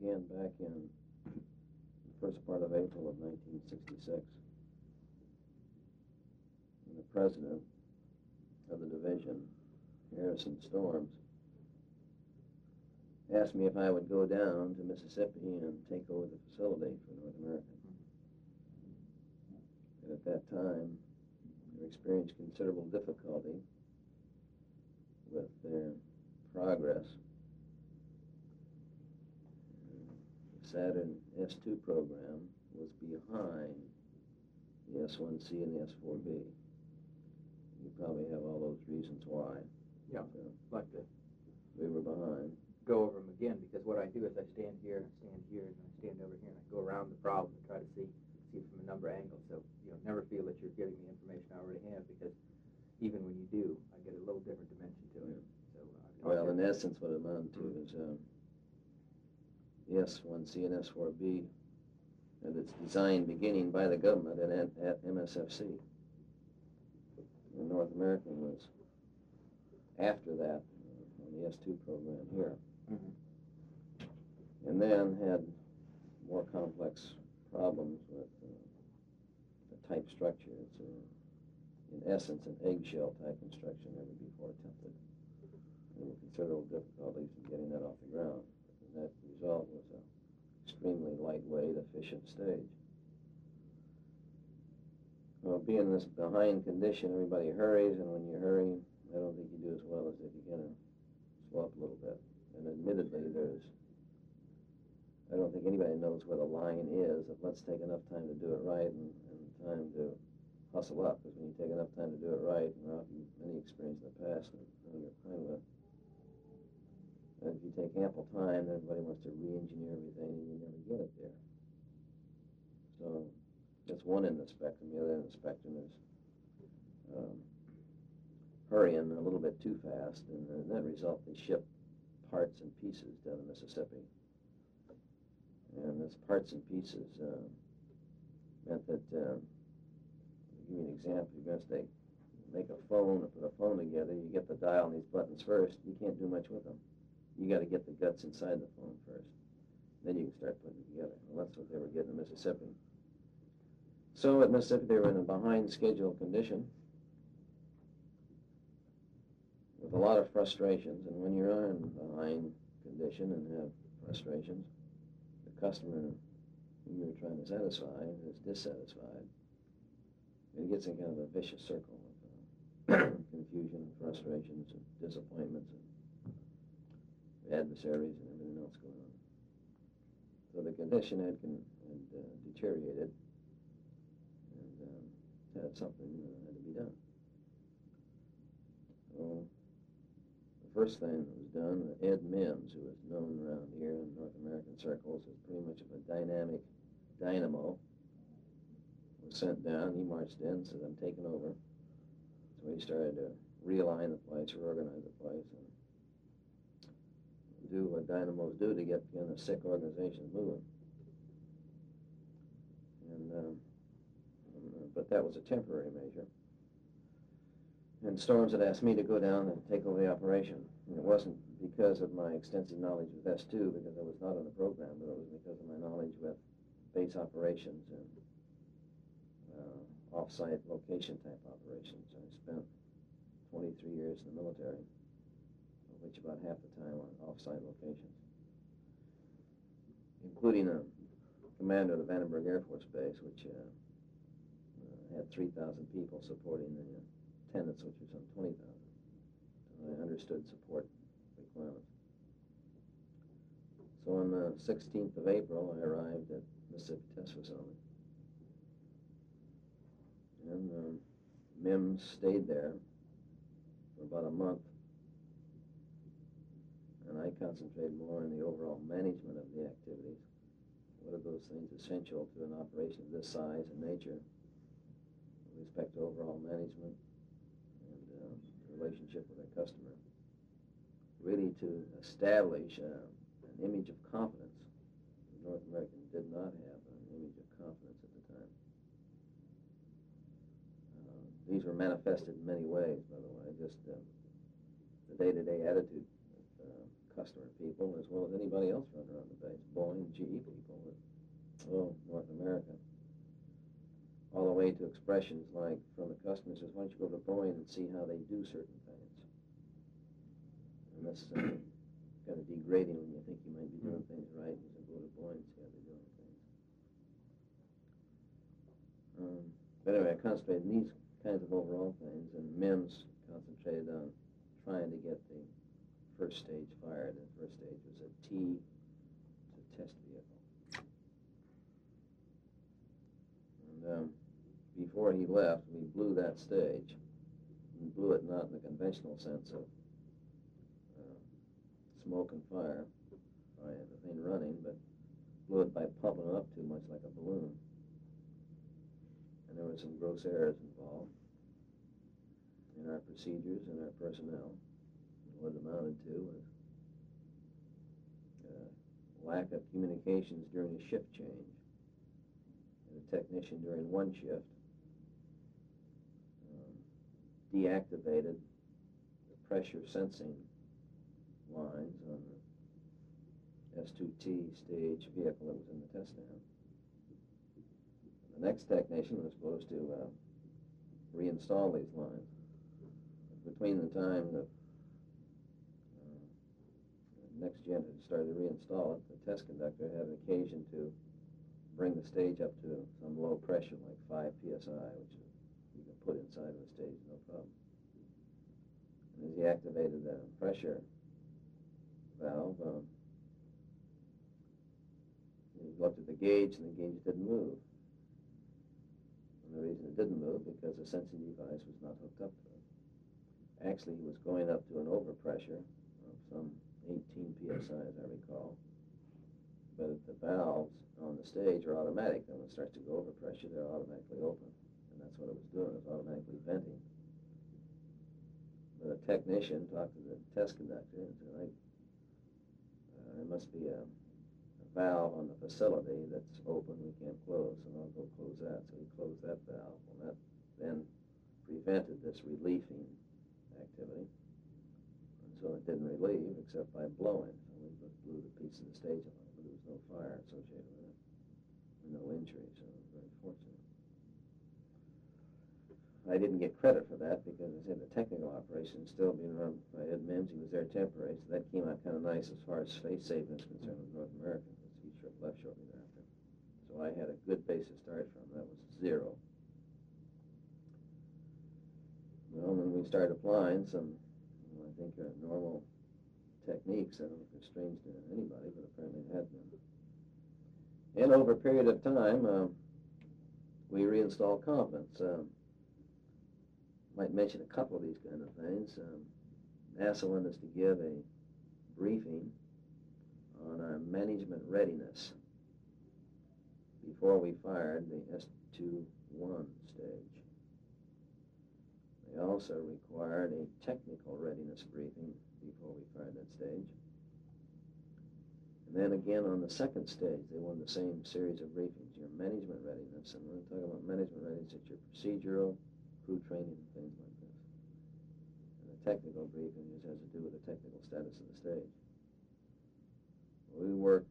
began back in the first part of April of 1966. And the president of the division, Harrison Storms, asked me if I would go down to Mississippi and take over the facility for North American. And at that time, they experienced considerable difficulty with their progress. The Saturn S2 program was behind the S1C and the S4B. You probably have all those reasons why. Yeah, So like to we were behind. go over them again, because what I do is I stand here, and I stand here, and I stand over here, and I go around the problem and try to see it from a number of angles. So, never feel that you're giving me information I already have, because even when you do, I get a little different dimension to it. So, Well, in essence, what it amounted to is the S1C and S4B and its design beginning by the government and at MSFC. And North American was after that on the S2 program here. And then had more complex problems with the type structure. It's in essence an eggshell type construction never before attempted. There were considerable difficulties in getting that off the ground. And that result was an extremely lightweight, efficient stage. Well, being in this behind condition, everybody hurries, and when you hurry, I don't think you do as well as if you kind of slow up a little bit. And admittedly, I don't think anybody knows where the line is of let's take enough time to do it right and time to hustle up. Because when you take enough time to do it right, and Ralph, you've many experience in the past, and you're kind of and if you take ample time, then everybody wants to re-engineer everything, and you never get it there. So that's one end of the spectrum. The other end of the spectrum is hurrying a little bit too fast, and in that result, they ship parts and pieces down to Mississippi. And those parts and pieces meant that, to give you an example, you're going to make a phone or put a phone together, you get the dial and these buttons first, you can't do much with them. You got to get the guts inside the phone first. Then you can start putting it together. Well, that's what they were getting in Mississippi. So at Mississippi, they were in a behind schedule condition with a lot of frustrations. And when you're in behind condition and have frustrations, the customer who you're trying to satisfy is dissatisfied. It gets in kind of a vicious circle of confusion and frustrations and disappointments and adversaries and everything else going on. So the condition had deteriorated, and had something had to be done. So the first thing that was done, Ed Mims, who was known around here in North American circles as pretty much of a dynamic dynamo, was sent down. He marched in, said, "I'm taking over." So he started to realign the place, reorganize the place, and do what dynamos do to get kind of sick organizations moving. But that was a temporary measure. And Storms had asked me to go down and take over the operation. And it wasn't because of my extensive knowledge with S2, because I was not on the program, but it was because of my knowledge with base operations and off-site location type operations. I spent 23 years in the military, of which about half the time on off-site locations, including a commander of the Vandenberg Air Force Base, which had 3,000 people supporting the tenants, which was some 20,000. So I understood support requirements. So on the 16th of April, I arrived at Mississippi Test Facility. And Mims stayed there for about a month. And I concentrated more on the overall management of the activities. What are those things essential to an operation of this size and nature with respect to overall management and relationship with the customer? Really to establish an image of confidence. North American did not have an image of confidence at the time. These were manifested in many ways, by the way, just the day-to-day attitude of customer people as well as anybody else running around the base. Boeing, GE people, North America. All the way to expressions like from the customer says, why don't you go to Boeing and see how they do certain things? And that's kind of degrading when you think you might be doing things right. You say, go to Boeing and see how they're doing things. But anyway, I concentrated on these kinds of overall things, and MIMS concentrated on trying to get the first stage fired. And the first stage was a T, it's a test vehicle. And before he left, we blew that stage. We blew it not in the conventional sense of smoke and fire by the thing running, but blew it by pumping it up too much like a balloon. And there were some gross errors involved in our procedures and our personnel. What it amounted to was lack of communications during a shift change. And a technician during one shift deactivated the pressure sensing lines on the S2T stage vehicle that was in the test stand. The next technician was supposed to reinstall these lines. Between the time that the next gen had started to reinstall it, the test conductor had an occasion to bring the stage up to some low pressure, like 5 psi, which you can put inside of the stage, no problem. And as he activated the pressure valve, he looked at the gauge, and the gauge didn't move. And the reason it didn't move because the sensing device was not hooked up to it. Actually, he was going up to an overpressure of some 18 psi, as I recall. But the valves on the stage are automatic, and when it starts to go over pressure, they're automatically open. And that's what it was doing, it was automatically venting. But a technician talked to the test conductor and said, there must be a valve on the facility that's open, we can't close, so I'll go close that. So he closed that valve, and that then prevented this relieving activity. And so it didn't relieve except by blowing. So we just blew the piece of the stage on it, but there was no fire associated with it, and no injury, so it was very fortunate. I didn't get credit for that because, as I said, the technical operation still being run by Ed Mims. He was there temporary, so that came out kind of nice as far as space saving is concerned with North America, because he left shortly thereafter. So I had a good base to start from. That was 0. Well, when we started applying some, I think, normal techniques, I don't know if they're strange to anybody, but apparently it had been. And over a period of time, we reinstalled confidence. Might mention a couple of these kind of things. NASA wanted us to give a briefing on our management readiness before we fired the S21 stage. They also required a technical readiness briefing before we fired that stage. And then again on the second stage, they wanted the same series of briefings, your management readiness. And when we're talking about management readiness, it's your procedural, crew training, and things like this. And the technical briefing just has to do with the technical status of the stage. We worked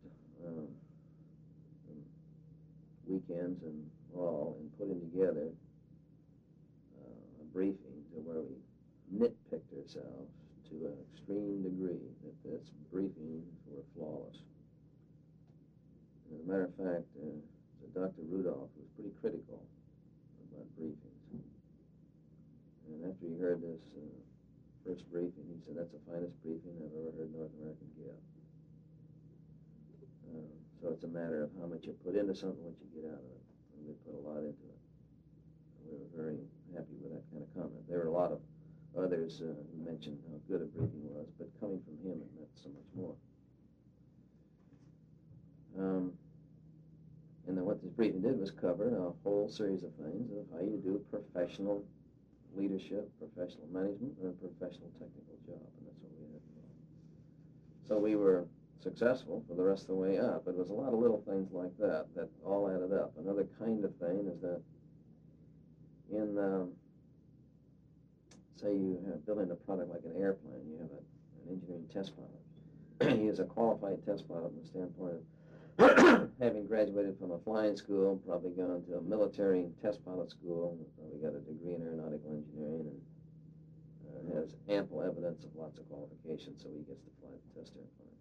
weekends and all in putting together a briefing to where we nitpicked ourselves to an extreme degree that this briefings were flawless. As a matter of fact, Dr. Rudolph was pretty critical about briefings. And after he heard this first briefing, he said, that's the finest briefing I've ever heard North American give. So it's a matter of how much you put into something, what you get out of it. And we put a lot into it. And we were very happy with that kind of comment. There were a lot of others who mentioned how good a briefing was, but coming from him, it meant so much more. And then what this briefing did was cover a whole series of things of how you do professional leadership, professional management, and a professional technical job, and that's what we had to do. So we were successful for the rest of the way up. It was a lot of little things like that that all added up. Another kind of thing is that in, say you have building a product like an airplane, you have an engineering test pilot. he is a qualified test pilot from the standpoint of having graduated from a flying school, probably gone to a military test pilot school, probably got a degree in aeronautical engineering, and has ample evidence of lots of qualifications, so he gets to fly the test airplane.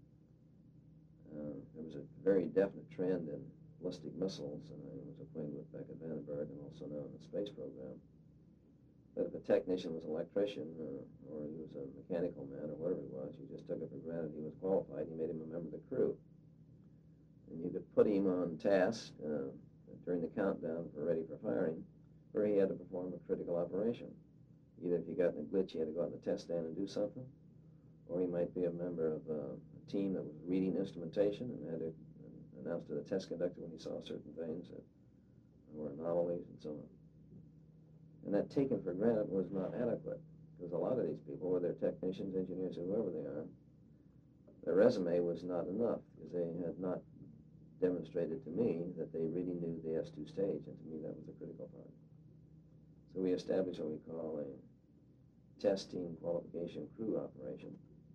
There was a very definite trend in ballistic missiles, and I was acquainted with Beckett Vandenberg, and also known in the space program, that if a technician was an electrician, or he was a mechanical man, or whatever he was, you just took it for granted he was qualified. You made him a member of the crew. And you could put him on task during the countdown for ready for firing, where he had to perform a critical operation. Either if you got in a glitch, you had to go out in the test stand and do something, or he might be a member of a team that was reading instrumentation and had to announce to the test conductor when he saw certain things that were anomalies and so on. And that taken for granted was not adequate, because a lot of these people, whether they're technicians, engineers, whoever they are, their resume was not enough, because they had not demonstrated to me that they really knew the S2 stage, and to me that was the critical part. So we established what we call a test team qualification crew operation.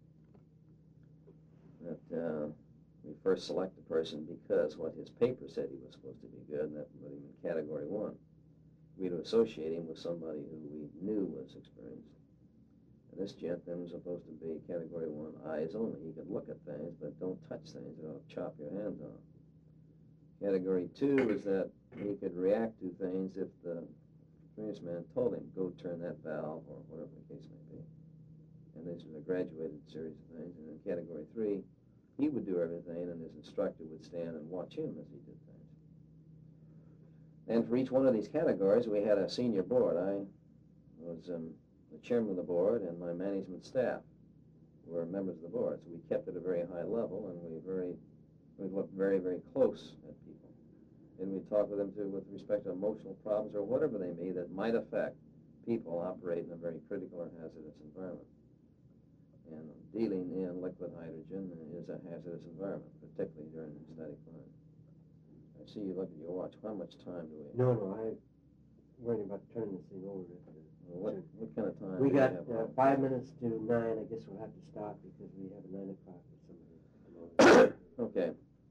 That we first select a person because what his paper said he was supposed to be good, and that put him in category 1. We'd associate him with somebody who we knew was experienced. And this gent then was supposed to be category 1, eyes only. He could look at things, but don't touch things, it'll chop your hands off. Category 2 is that he could react to things if the experienced man told him, go turn that valve, or whatever the case may be. And this was a graduated series of things. And in category 3, he would do everything, and his instructor would stand and watch him as he did things. And for each one of these categories, we had a senior board. I was the chairman of the board, and my management staff were members of the board. So we kept it at a very high level, and we looked very, very close at people. And we talked with them, too, with respect to emotional problems or whatever they may that might affect people operating in a very critical or hazardous environment. And dealing in liquid hydrogen is a hazardous environment, particularly during static flying. I see you look at your watch. How much time do we have? No, I'm worried about turning this thing over. What kind of time We do got we have? 5 minutes to 9. I guess we'll have to stop because we have a 9 o'clock with somebody. Okay.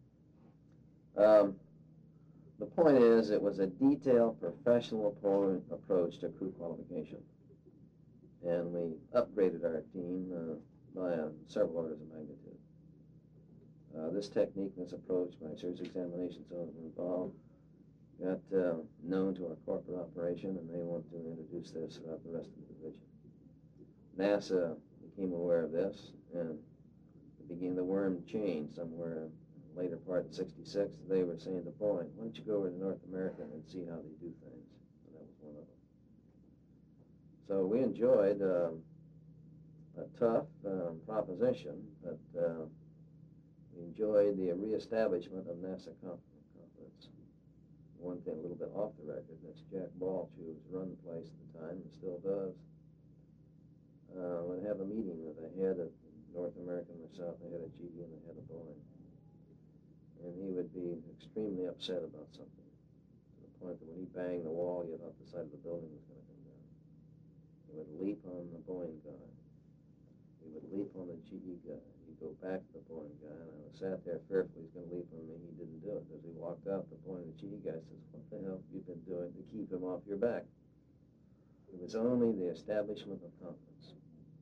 The point is, it was a detailed, professional approach to crew qualification. And we upgraded our team by several orders of magnitude. This technique, this approach, by series examinations involved, got known to our corporate operation, and they want to introduce this throughout the rest of the division. NASA became aware of this, and the worm changed somewhere later part in '66. They were saying to Boeing, why don't you go over to North America and see how they do things? And that was one of them. So we enjoyed a tough proposition, but we enjoyed the reestablishment of NASA confidence. One thing a little bit off the record, that's Jack Balch, who was running the place at the time and still does, would have a meeting with the head of North American, myself, the head of GE, and the head of Boeing. And he would be extremely upset about something, to the point that when he banged the wall, you thought the side of the building was going to come down. He would leap on the Boeing guy. He would leap on the GE guy. He'd go back to the Boeing guy, and I sat there fearful he's going to leap on me. He didn't do it. As he walked out, the Boeing, the GE guy says, what the hell have you been doing to keep him off your back? It was only the establishment of confidence.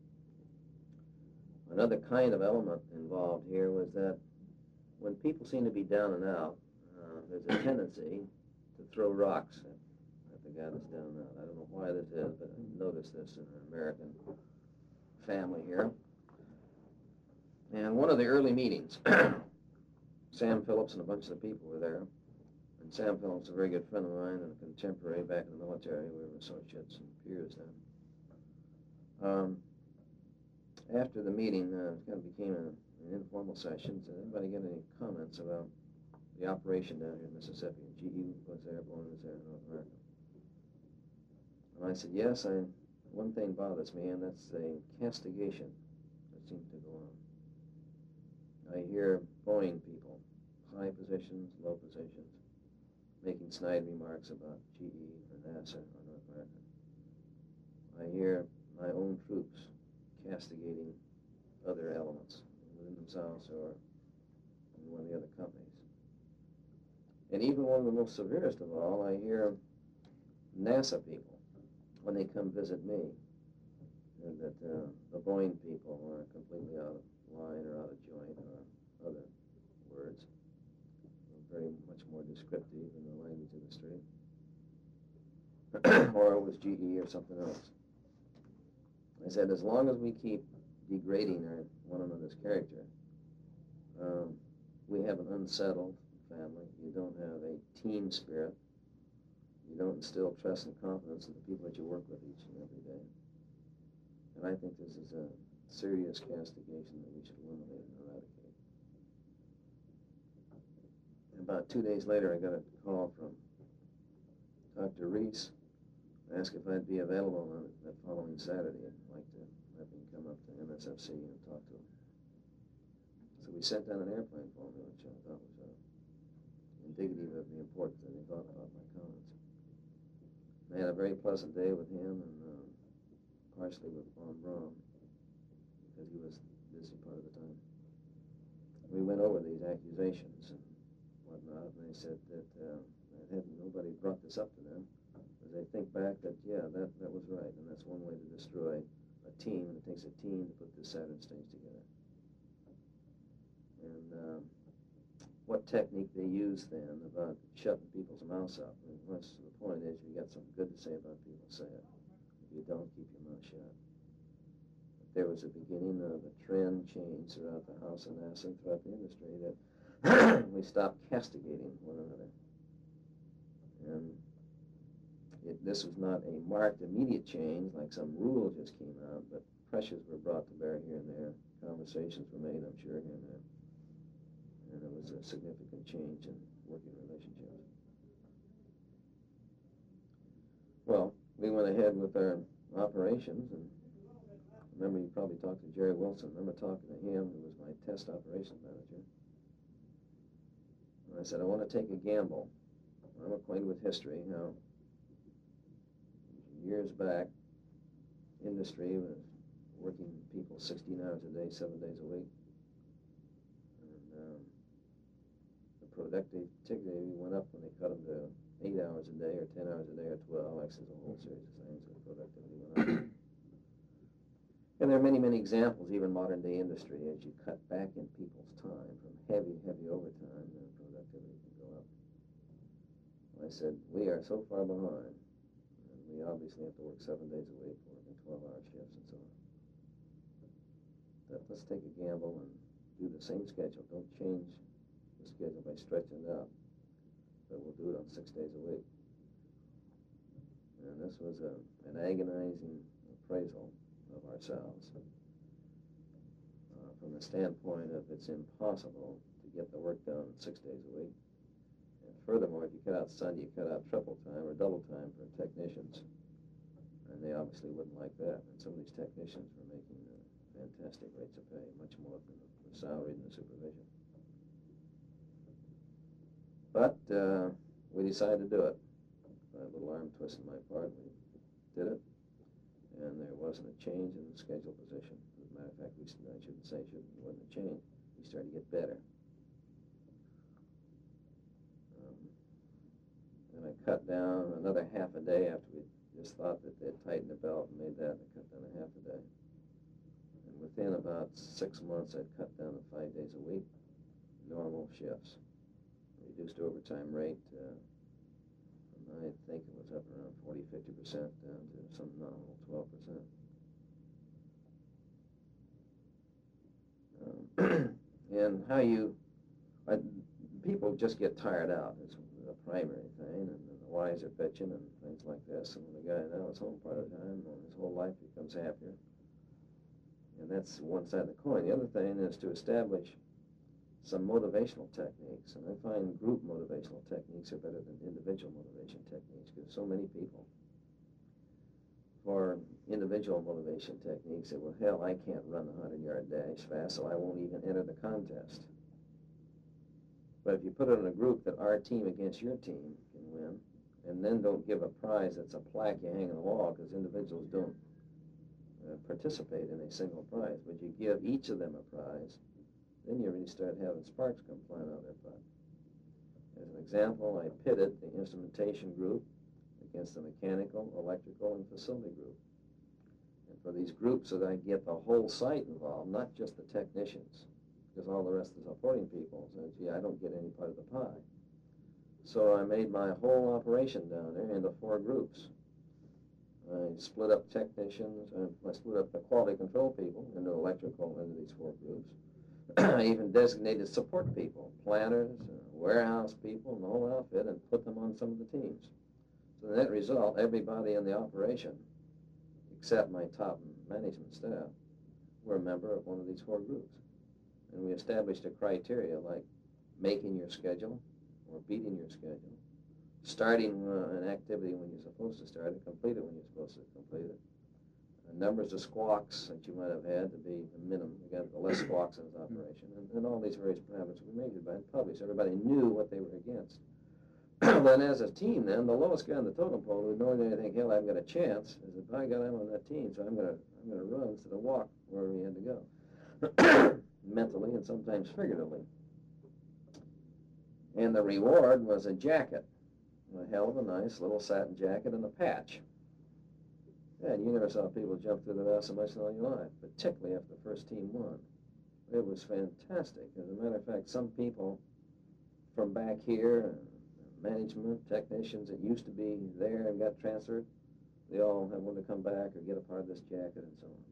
Another kind of element involved here was that when people seem to be down and out, there's a tendency to throw rocks at the guy that's down and out. I don't know why this is, but I've noticed this in an American family here. And one of the early meetings, Sam Phillips and a bunch of the people were there. And Sam Phillips, a very good friend of mine and a contemporary back in the military. We were associates and peers then. After the meeting, it kind of became an informal session. Did anybody get any comments about the operation down here in Mississippi? GE was there, Boeing was there, North America. And I said, yes, one thing bothers me, and that's the castigation that seems to go on. I hear Boeing people, high positions, low positions, making snide remarks about GE or NASA or North America. I hear my own troops castigating other elements within themselves or in one of the other companies. And even one of the most severest of all, I hear NASA people, when they come visit me, that the Boeing people are completely out of line or out of joint or other words, very much more descriptive in the language industry, or it was GE or something else. I said, as long as we keep degrading one another's character, we have an unsettled family. You don't have a team spirit. You don't instill trust and confidence in the people that you work with each and every day. And I think this is a serious castigation that we should eliminate and eradicate. And about 2 days later, I got a call from Dr. Reese, asked if I'd be available on that following Saturday. I'd like to have him come up to MSFC and talk to him. So we sent down an airplane for me, which I thought was indicative of the importance that he thought about my comments. I had a very pleasant day with him and partially with Von Braun, because he was busy part of the time. We went over these accusations and whatnot, and they said that nobody brought this up to them. But they think back that, yeah, that was right, and that's one way to destroy a team, and it takes a team to put this Saturn stage together. And what technique they use then about shutting people's mouths up. And the point is, if you got something good to say about people, say it. If you don't, keep your mouth shut. But there was a beginning of a trend change throughout the House and NASA and throughout the industry that we stopped castigating one another. And this was not a marked immediate change, like some rule just came out, but pressures were brought to bear here and there. Conversations were made, I'm sure, here and there. And it was a significant change in working relationships. Well, we went ahead with our operations, and remember, you probably talked to Jerry Wilson. I remember talking to him, who was my test operations manager. And I said, I want to take a gamble. I'm acquainted with history, how years back, industry was working people 16 hours a day, 7 days a week. And the productivity went up when they cut them to 8 hours a day, or 10 hours a day, or 12. Actually, there's a whole series of things where productivity went up. And there are many, many examples, even modern day industry, as you cut back in people's time from heavy, heavy overtime, then productivity can go up. I said, we are so far behind, and we obviously have to work 7 days a week, working 12-hour shifts and so on. That let's take a gamble and do the same schedule. Don't change the schedule by stretching it out, but we'll do it on 6 days a week. And this was an agonizing appraisal of ourselves from the standpoint of it's impossible to get the work done 6 days a week. And furthermore, if you cut out Sunday, you cut out triple time or double time for technicians, and they obviously wouldn't like that. And some of these technicians were making fantastic rates of pay, much more than the salary and the supervision. But we decided to do it. By a little arm twist on my part, we did it. And there wasn't a change in the schedule position. As a matter of fact, I shouldn't say it wasn't a change. We started to get better. And I cut down another half a day after we just thought that they'd tightened the belt and made that, and I cut down a half a day. And within about 6 months, I'd cut down to 5 days a week, normal shifts. Reduced overtime rate, I think it was up around 40–50% down to some nominal 12%. And how people just get tired out is the primary thing, and the wives are bitching and things like this. And when the guy now is home part of the time, and his whole life becomes happier. And that's one side of the coin. The other thing is to establish some motivational techniques, and I find group motivational techniques are better than individual motivation techniques, because so many people, for individual motivation techniques, it will, hell, I can't run the 100-yard dash fast, so I won't even enter the contest. But if you put it in a group that our team against your team can win, and then don't give a prize that's a plaque you hang on the wall, because individuals don't participate in a single prize, but you give each of them a prize then you really start having sparks come flying out of their butt. As an example, I pitted the instrumentation group against the mechanical, electrical, and facility group. And for these groups, that I get the whole site involved, not just the technicians, because all the rest of the supporting people said, gee, I don't get any part of the pie. So I made my whole operation down there into 4 groups. I split up technicians, and I split up the quality control people into electrical into these 4 groups. I even designated support people, planners, warehouse people, and the whole outfit, and put them on some of the teams. So the net result, everybody in the operation, except my top management staff, were a member of one of these 4 groups. And we established a criteria like making your schedule or beating your schedule, starting an activity when you're supposed to start it, complete it when you're supposed to complete it. Numbers of squawks that you might have had to be the minimum. You got the less squawks in this operation. And all these various parameters were measured by and published. Everybody knew what they were against. Then as a team, then, the lowest guy on the totem pole would normally think, hell, I've got a chance. I said, by God, I'm on that team, so I'm gonna run instead of walk wherever we had to go. Mentally and sometimes figuratively. And the reward was a jacket. A hell of a nice little satin jacket and a patch. Yeah, and you never saw people jump through the vest so much in all your life, particularly after the first team won. It was fantastic. As a matter of fact, some people from back here, management, technicians that used to be there and got transferred, they all have wanted to come back or get a part of this jacket and so on.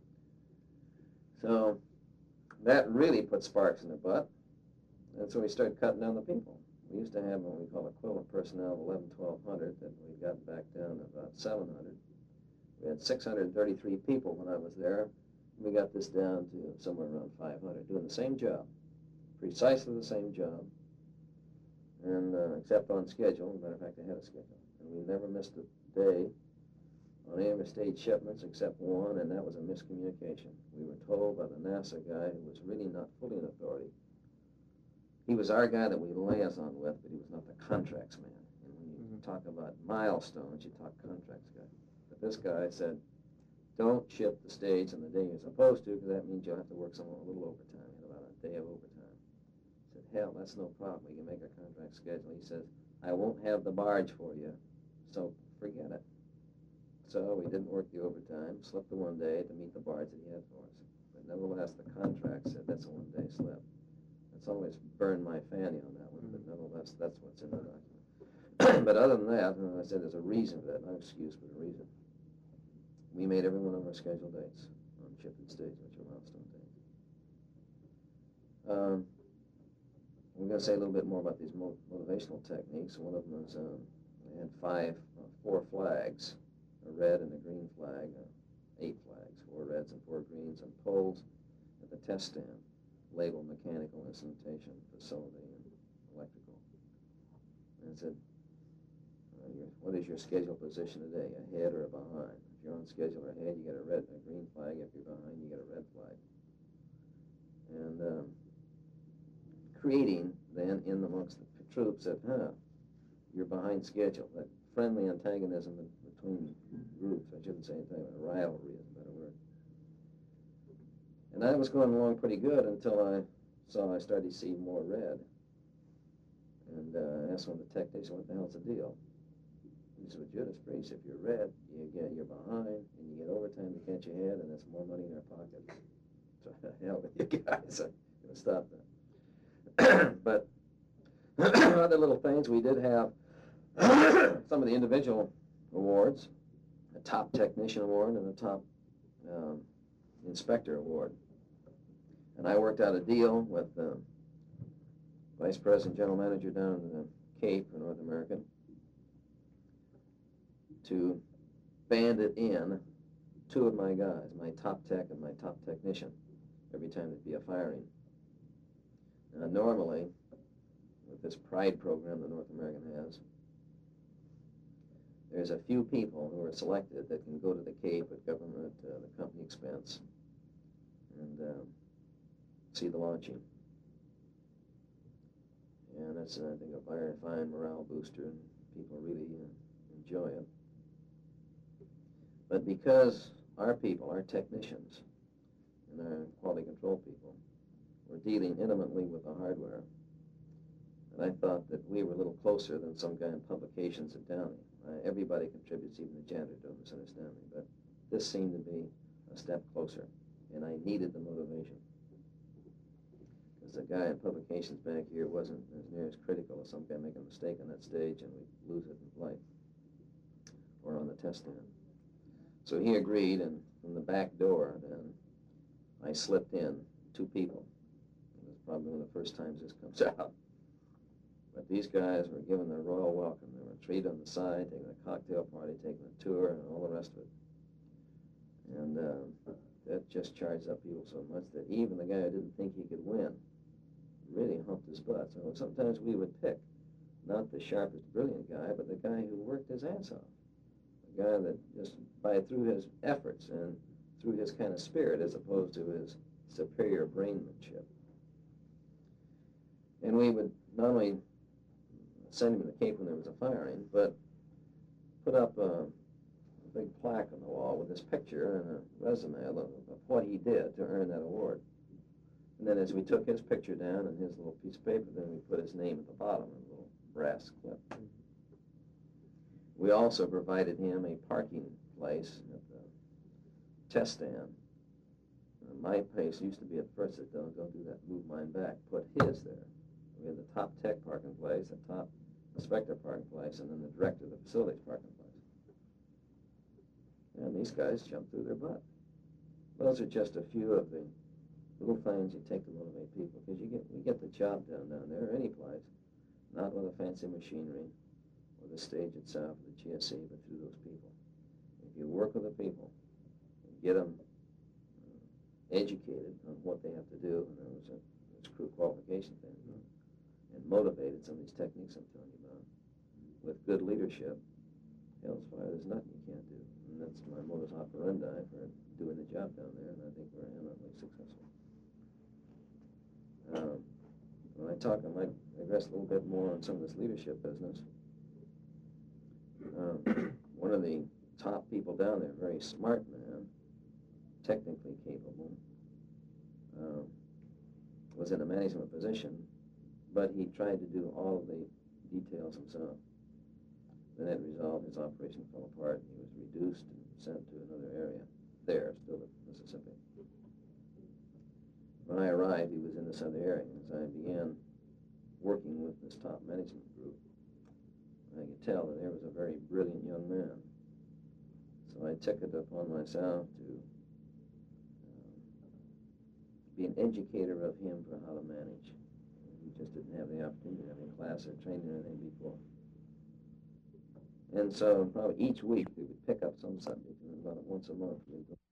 So that really put sparks in the butt, and so we started cutting down the people. We used to have what we call equivalent personnel of 1,100, that we got back down to about 700. We had 633 people when I was there. We got this down to somewhere around 500, doing the same job, precisely the same job, and except on schedule. As a matter of fact, they had a schedule. And we never missed a day on any of our state shipments except one, and that was a miscommunication. We were told by the NASA guy, who was really not fully in authority. He was our guy that we liaison with, but he was not the contracts man. And when you talk about milestones, you talk contracts guy. But this guy said, don't ship the stage on the day you're supposed to, because that means you'll have to work a little overtime, about a day of overtime. I said, hell, that's no problem. We can make a contract schedule. He says, I won't have the barge for you, so forget it. So we didn't work the overtime, slipped the one day to meet the barge that he had for us. But nevertheless, the contract said that's a one-day slip. It's always burned my fanny on that one, but nevertheless, that's what's in the document. But other than that, I said there's a reason for that, no excuse, but a reason. We made every one of our scheduled dates on shipping stages, which are milestone dates. I'm going to say a little bit more about these motivational techniques. One of them was they had 4 flags, a red and a green flag, 8 flags, 4 reds and 4 greens, and poles at the test stand, labeled mechanical, instrumentation, facility, and electrical. And it said, what is your schedule position today, ahead or behind? If you're on schedule or ahead, you get a red and a green flag. If you're behind, you get a red flag. And creating then in amongst the troops that, you're behind schedule, that friendly antagonism between groups. I shouldn't say antagonism, rivalry is a better word. And that was going along pretty good until I started to see more red. And I asked one of the technicians, what the hell's the deal? He said, well, Judas Priest, if you're red, you're behind, and you get overtime to catch ahead, and that's more money in our pockets. So the hell with you guys, I'm going to stop that. But other little things, we did have some of the individual awards, a top technician award and a top inspector award. And I worked out a deal with the Vice President, General Manager down in the Cape for North America to bandit in 2 of my guys, my top tech and my top technician, every time there'd be a firing. Now, normally, with this PRIDE program that North American has, there's a few people who are selected that can go to the Cape at government, the company expense, and see the launching. And that's, I think, a very fine morale booster, and people really enjoy it. But because our people, our technicians, and our quality control people were dealing intimately with the hardware. And I thought that we were a little closer than some guy in publications at Downey. Everybody contributes, even the janitor, don't misunderstand me, but this seemed to be a step closer, and I needed the motivation. Because the guy in publications back here wasn't as near as critical as some guy making a mistake on that stage and we'd lose it in flight or on the test stand. So he agreed, and from the back door, then, I slipped in 2 people. It was probably one of the first times this comes out. But these guys were given their royal welcome. They were treated on the side, taking a cocktail party, taking a tour, and all the rest of it. And that just charged up people so much that even the guy who didn't think he could win really humped his butt. So sometimes we would pick not the sharpest, brilliant guy, but the guy who worked his ass off. The guy that just through his efforts and through his kind of spirit, as opposed to his superior brainmanship. And we would not only send him to the Cape when there was a firing, but put up a big plaque on the wall with his picture and a resume of what he did to earn that award. And then as we took his picture down and his little piece of paper, then we put his name at the bottom in a little brass clip. We also provided him a parking place at the test stand. My place used to be at first, said, don't do that, move mine back. Put his there. We had the top tech parking place, the top inspector parking place, and then the director of the facilities parking place. And these guys jumped through their butt. Those are just a few of the little things you take to motivate people, because we get the job done down there, any place, not with a fancy machinery or the stage itself, or the GSC, but through those people. If you work with the people and get them educated on what they have to do, and those crew qualification things, and motivated, some of these techniques I'm telling you about, with good leadership, hell's fire, there's nothing you can't do. And that's my modus operandi for doing the job down there, and I think we're eminently successful. When I talk, I might digress a little bit more on some of this leadership business. One of the top people down there, very smart man, technically capable, was in a management position, but he tried to do all of the details himself. Then as a result, his operation fell apart, and he was reduced and sent to another area, there, still at Mississippi. When I arrived, he was in this other area. As I began working with this top management group, I could tell that there was a very brilliant young man. So I took it upon myself to be an educator of him for how to manage. He just didn't have the opportunity to have any class or training or anything before. And so probably each week we would pick up some subject, and about once a month we'd go